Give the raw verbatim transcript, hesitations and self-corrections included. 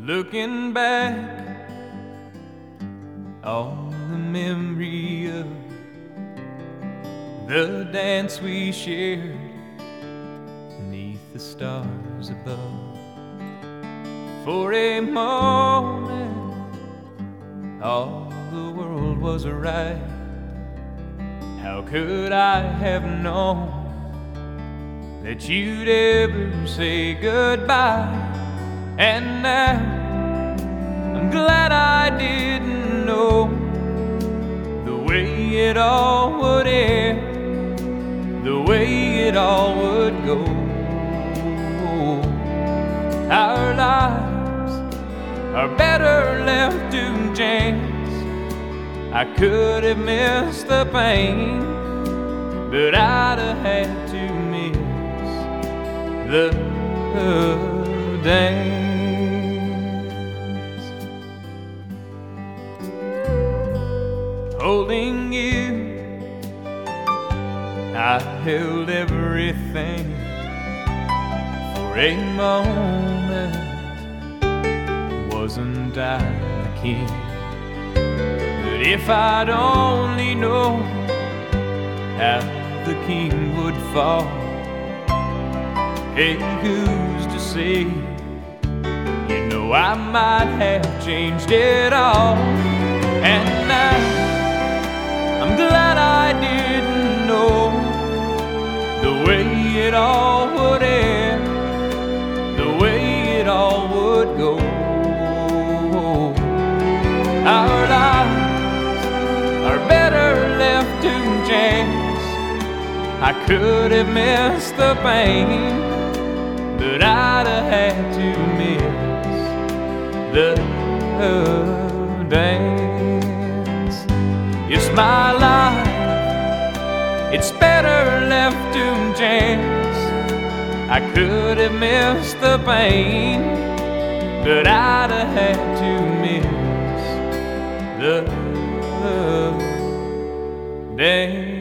Looking back on the memory of the dance we shared beneath the stars above. For a moment all the world was right. How could I have known that you'd ever say goodbye? And now I'm glad I didn't know the way it all would end, the way it all would go. Our lives are better left to chance. I could have missed the pain, but I'd have had to miss the dance. Holding you, I held everything. For a moment, wasn't I the king? But if I'd only known how the king would fall, hey, who's to say? You know I might have changed it all. And now I'm glad I didn't know the way it all would end, the way it all would go. Our lives are better left to chance. I could have missed the pain, but I'd have had to miss the dance. It's my life, it's better left to chance. I could have missed the pain, but I'd have had to miss the dance.